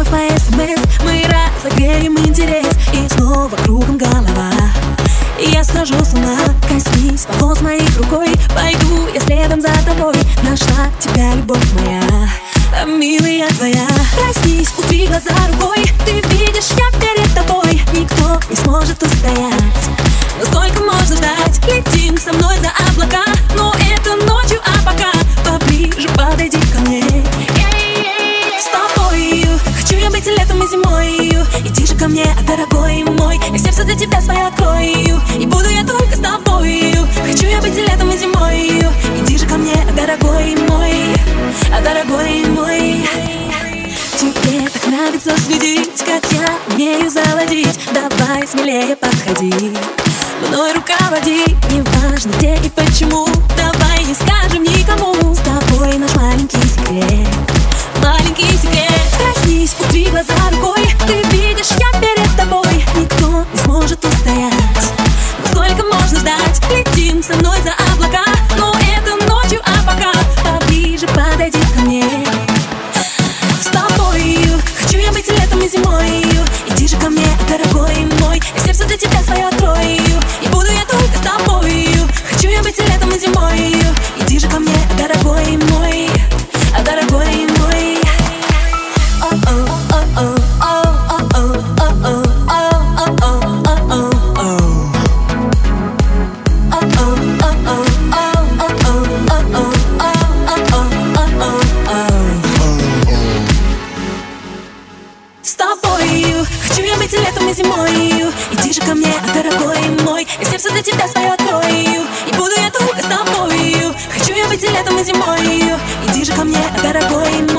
нас по СМС, мы разогреем интерес, и снова кругом голова. И я схожу с ума, коснись волос моих рукой. Пойду я следом за тобой, нашла тебя, любовь моя, милая твоя. Проснись, утри глаза рукой, ты видишь, я перед тобой. Никто не сможет устоять, но сколько можно ждать? Летим со мной за облака, но это ночью, а пока поближе подойди ко мне. С тобою хочу я быть летом и зимой. Иди же ко мне, дорогой мой, я сердце для тебя свое открою, и буду я только с тобою. Хочу я быть летом и зимой. Иди же ко мне, дорогой мой, дорогой мой. Тебе так нравится следить, как я умею заводить. Давай смелее подходи, мной руководи. Неважно где и почему, давай не скажем никому. С тобой наш маленький секрет, маленький секрет. Проснись, утри глаза рукой, ты видишь, я перед тобой. Никто не сможет устоять, но сколько можно ждать? Летим со мной за облака, но это ночью, а пока поближе подойди ко мне. С тобою хочу я быть летом и зимой. Иди же ко мне, дорогой мой, я сердце для тебя свое открою, и буду я только с тобою. Хочу я быть летом и зимой. Иди же ко мне, дорогой мой, дорогой мой. С тобою хочу я быть летом и зимой. Иди же ко мне, дорогой мой, я сердце для тебя свое открою, и буду я только с тобою. Хочу я быть летом и зимой. Иди же ко мне, дорогой мой.